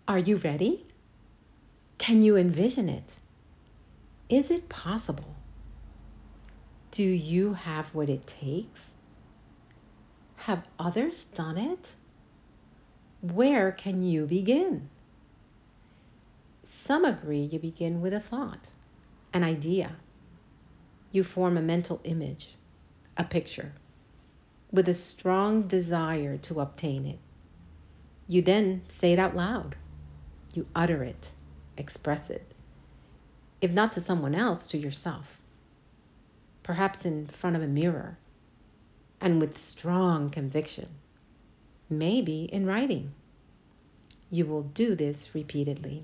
Are you ready? Can you envision it? Is it possible? Do you have what it takes? Have others done it? Where can you begin? Some agree you begin with a thought, an idea. You form a mental image, a picture, with a strong desire to obtain it. You then say it out loud. You utter it, express it. If not to someone else, to yourself. Perhaps in front of a mirror, and with strong conviction. Maybe in writing. You will do this repeatedly.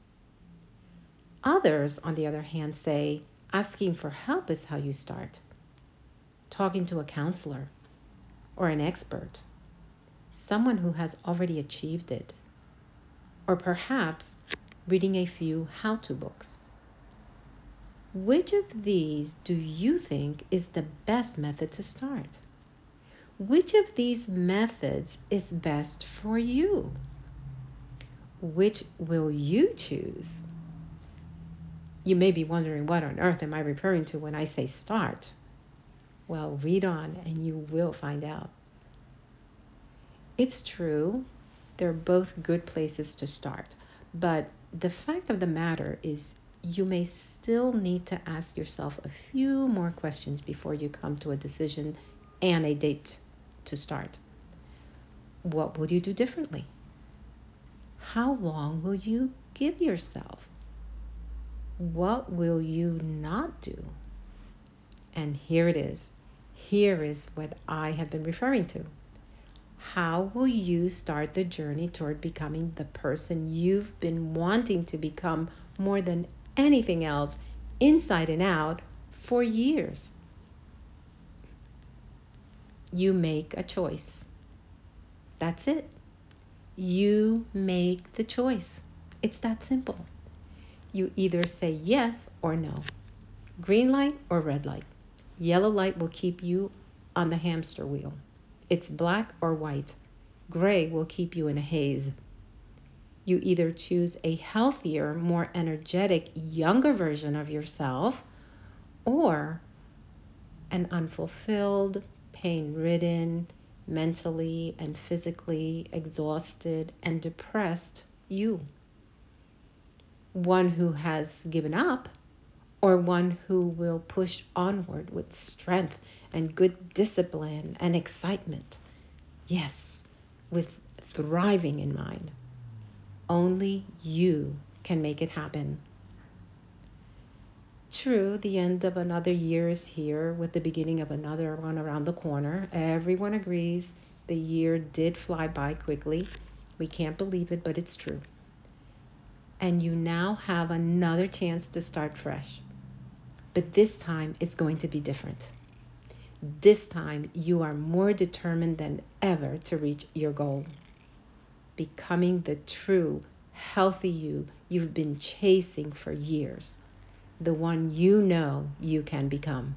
Others, on the other hand, say asking for help is how you start. Talking to a counselor or an expert, someone who has already achieved it, or perhaps reading a few how-to books. Which of these do you think is the best method to start? Which of these methods is best for you? Which will you choose? You may be wondering, what on earth am I referring to when I say start? Well, read on and you will find out. It's true, they're both good places to start, but the fact of the matter is you may still need to ask yourself a few more questions before you come to a decision and a date to start. What will you do differently? How long will you give yourself? What will you not do? And here it is. Here is what I have been referring to. How will you start the journey toward becoming the person you've been wanting to become more than anything else, inside and out, for years? You make a choice. That's it. You make the choice. It's that simple. You either say yes or no. Green light or red light. Yellow light will keep you on the hamster wheel. It's black or white. Gray will keep you in a haze. You either choose a healthier, more energetic, younger version of yourself, or an unfulfilled, pain-ridden, mentally and physically exhausted and depressed you. One who has given up, or one who will push onward with strength and good discipline and excitement. Yes, with thriving in mind. Only you can make it happen. True, the end of another year is here with the beginning of another one around the corner. Everyone agrees the year did fly by quickly. We can't believe it, but it's true. And you now have another chance to start fresh. But this time it's going to be different. This time you are more determined than ever to reach your goal. Becoming the true, healthy you've been chasing for years. The one you know you can become.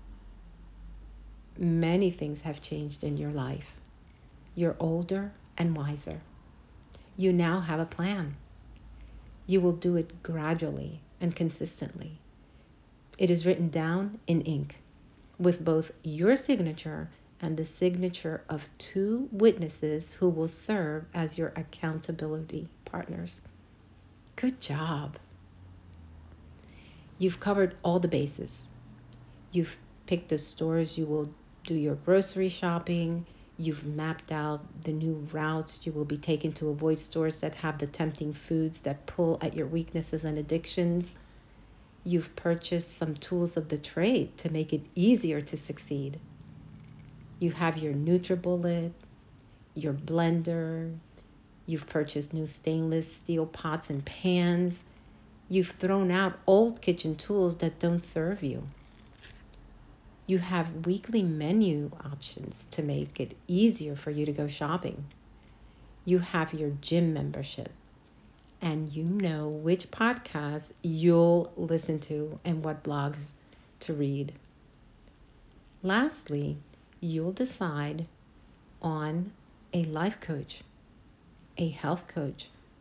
Many things have changed in your life. You're older and wiser. You now have a plan. You will do it gradually and consistently. It is written down in ink with both your signature and the signature of 2 witnesses who will serve as your accountability partners. Good job. You've covered all the bases. You've picked the stores you will do your grocery shopping. You've mapped out the new routes you will be taking to avoid stores that have the tempting foods that pull at your weaknesses and addictions. You've purchased some tools of the trade to make it easier to succeed. You have your NutriBullet, your blender. You've purchased new stainless steel pots and pans. You've thrown out old kitchen tools that don't serve you. You have weekly menu options to make it easier for you to go shopping. You have your gym membership, and you know which podcasts you'll listen to and what blogs to read. Lastly, you'll decide on a life coach, a health coach,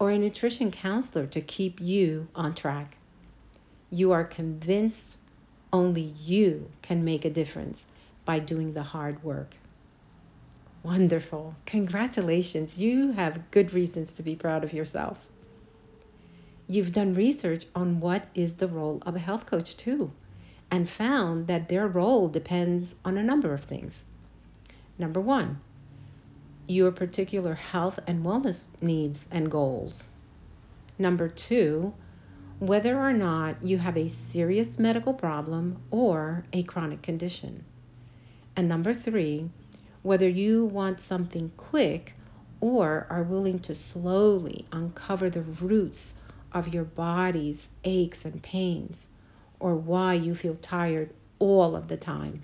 or a nutrition counselor to keep you on track. You are convinced only you can make a difference by doing the hard work. Wonderful. Congratulations. You have good reasons to be proud of yourself. You've done research on what is the role of a health coach too, and found that their role depends on a number of things. Number one, your particular health and wellness needs and goals. Number two, whether or not you have a serious medical problem or a chronic condition. And number three, whether you want something quick or are willing to slowly uncover the roots of your body's aches and pains, or why you feel tired all of the time.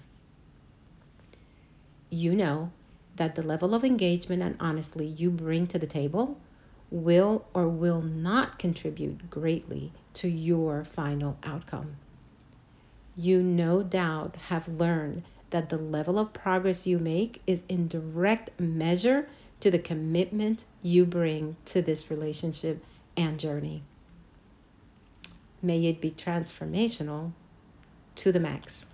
You know that the level of engagement and honesty you bring to the table will or will not contribute greatly to your final outcome. You no doubt have learned that the level of progress you make is in direct measure to the commitment you bring to this relationship and journey. May it be transformational to the max.